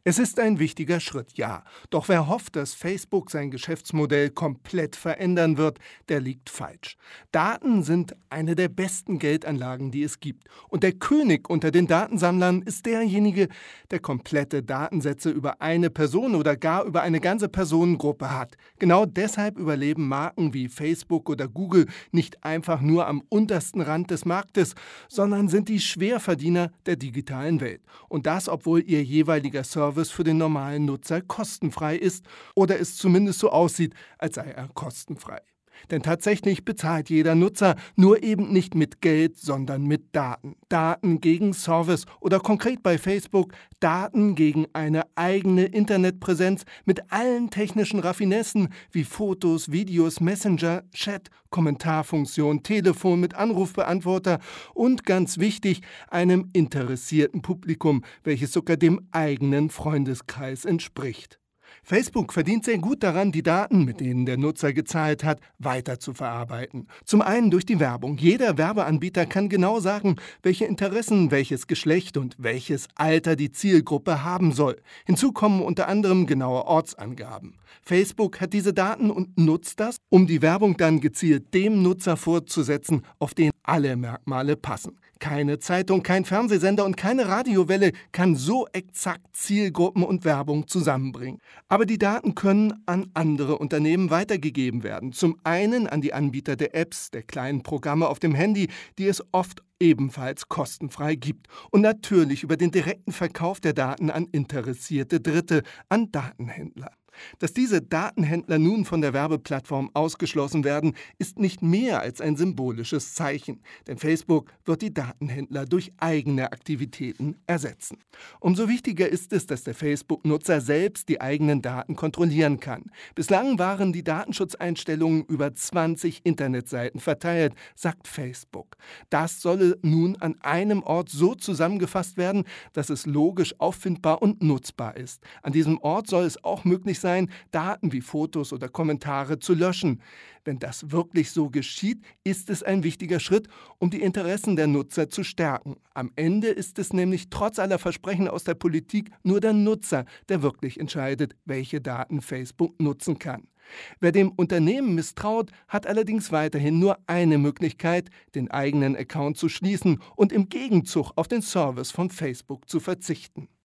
Es ist ein wichtiger Schritt, ja. Doch wer hofft, dass Facebook sein Geschäftsmodell komplett verändern wird, der liegt falsch. Daten sind eine der besten Geldanlagen, die es gibt. Und der König unter den Datensammlern ist derjenige, der komplette Datensätze über eine Person oder gar über eine ganze Personengruppe hat. Genau deshalb überleben Marken wie Facebook oder Google nicht einfach nur am untersten Rand des Marktes, sondern sind die Schwerverdiener der digitalen Welt. Und das, obwohl ihr jeweiliger Service für den normalen Nutzer kostenfrei ist oder es zumindest so aussieht, als sei er kostenfrei. Denn tatsächlich bezahlt jeder Nutzer, nur eben nicht mit Geld, sondern mit Daten. Daten gegen Service oder konkret bei Facebook Daten gegen eine eigene Internetpräsenz mit allen technischen Raffinessen wie Fotos, Videos, Messenger, Chat, Kommentarfunktion, Telefon mit Anrufbeantworter und ganz wichtig, einem interessierten Publikum, welches sogar dem eigenen Freundeskreis entspricht. Facebook verdient sehr gut daran, die Daten, mit denen der Nutzer gezahlt hat, weiter zu verarbeiten. Zum einen durch die Werbung. Jeder Werbeanbieter kann genau sagen, welche Interessen, welches Geschlecht und welches Alter die Zielgruppe haben soll. Hinzu kommen unter anderem genaue Ortsangaben. Facebook hat diese Daten und nutzt das, um die Werbung dann gezielt dem Nutzer vorzusetzen, auf den alle Merkmale passen. Keine Zeitung, kein Fernsehsender und keine Radiowelle kann so exakt Zielgruppen und Werbung zusammenbringen. Aber die Daten können an andere Unternehmen weitergegeben werden. Zum einen an die Anbieter der Apps, der kleinen Programme auf dem Handy, die es oft ebenfalls kostenfrei gibt. Und natürlich über den direkten Verkauf der Daten an interessierte Dritte, an Datenhändler. Dass diese Datenhändler nun von der Werbeplattform ausgeschlossen werden, ist nicht mehr als ein symbolisches Zeichen. Denn Facebook wird die Datenhändler durch eigene Aktivitäten ersetzen. Umso wichtiger ist es, dass der Facebook-Nutzer selbst die eigenen Daten kontrollieren kann. Bislang waren die Datenschutzeinstellungen über 20 Internetseiten verteilt, sagt Facebook. Das solle nun an einem Ort so zusammengefasst werden, dass es logisch auffindbar und nutzbar ist. An diesem Ort soll es auch möglich sein, Daten wie Fotos oder Kommentare zu löschen. Wenn das wirklich so geschieht, ist es ein wichtiger Schritt, um die Interessen der Nutzer zu stärken. Am Ende ist es nämlich trotz aller Versprechen aus der Politik nur der Nutzer, der wirklich entscheidet, welche Daten Facebook nutzen kann. Wer dem Unternehmen misstraut, hat allerdings weiterhin nur eine Möglichkeit, den eigenen Account zu schließen und im Gegenzug auf den Service von Facebook zu verzichten.